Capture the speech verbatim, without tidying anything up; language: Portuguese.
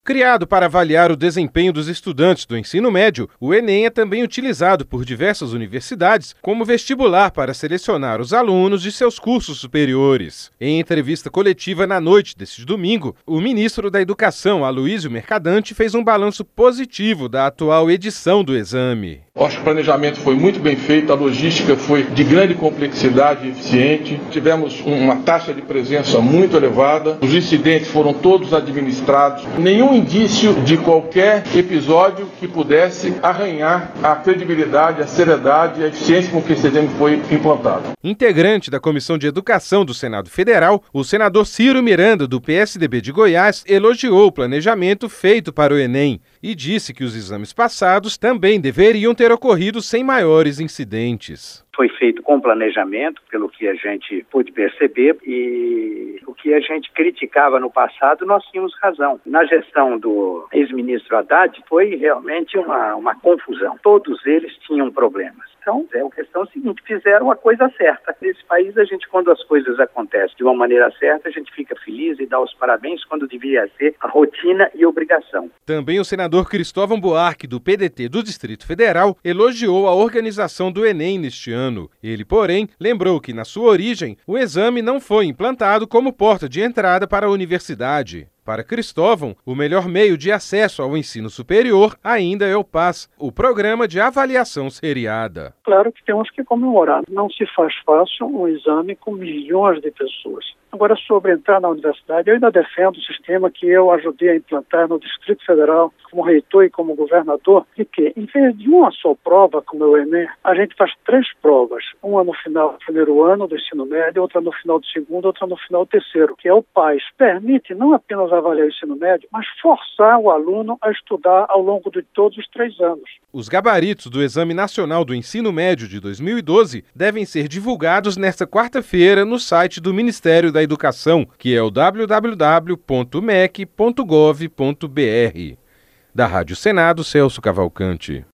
Criado para avaliar o desempenho dos estudantes do ensino médio, o Enem é também utilizado por diversas universidades como vestibular para selecionar os alunos de seus cursos superiores. Em entrevista coletiva na noite deste domingo, o ministro da Educação, Aloísio Mercadante, fez um balanço positivo da atual edição do exame. Acho que o planejamento foi muito bem feito, a logística foi de grande complexidade e eficiente. Tivemos uma taxa de presença muito elevada, os incidentes foram todos administrados. Nenhum indício de qualquer episódio que pudesse arranhar a credibilidade, a seriedade e a eficiência com que esse exame foi implantado. Integrante da Comissão de Educação do Senado Federal, o senador Ciro Miranda, do P S D B de Goiás, elogiou o planejamento feito para o Enem e disse que os exames passados também deveriam ter ocorrido sem maiores incidentes. Foi feito com planejamento, pelo que a gente pôde perceber, e o que a gente criticava no passado, nós tínhamos razão. Na gestão do ex-ministro Haddad, foi realmente uma, uma confusão. Todos eles tinham problemas. Então, é a questão seguinte, fizeram a coisa certa. Nesse país, a gente, quando as coisas acontecem de uma maneira certa, a gente fica feliz e dá os parabéns quando devia ser a rotina e obrigação. Também o senador Cristóvão Buarque, do P D T do Distrito Federal, elogiou a organização do Enem neste ano. Ele, porém, lembrou que, na sua origem, o exame não foi implantado como porta de entrada para a universidade. Para Cristóvão, o melhor meio de acesso ao ensino superior ainda é o PAS, o Programa de Avaliação Seriada. Claro que temos que comemorar. Não se faz fácil um exame com milhões de pessoas. Agora, sobre entrar na universidade, eu ainda defendo o sistema que eu ajudei a implantar no Distrito Federal, como reitor e como governador, de que, em vez de uma só prova, como é o Enem, a gente faz três provas. Uma no final do primeiro ano do ensino médio, outra no final do segundo, outra no final do terceiro, que é o PAS. Permite não apenas avaliar o ensino médio, mas forçar o aluno a estudar ao longo de todos os três anos. Os gabaritos do Exame Nacional do Ensino Médio de dois mil e doze devem ser divulgados nesta quarta-feira no site do Ministério da Educação, que é o w w w ponto m e c ponto gov ponto b r. Da Rádio Senado, Celso Cavalcante.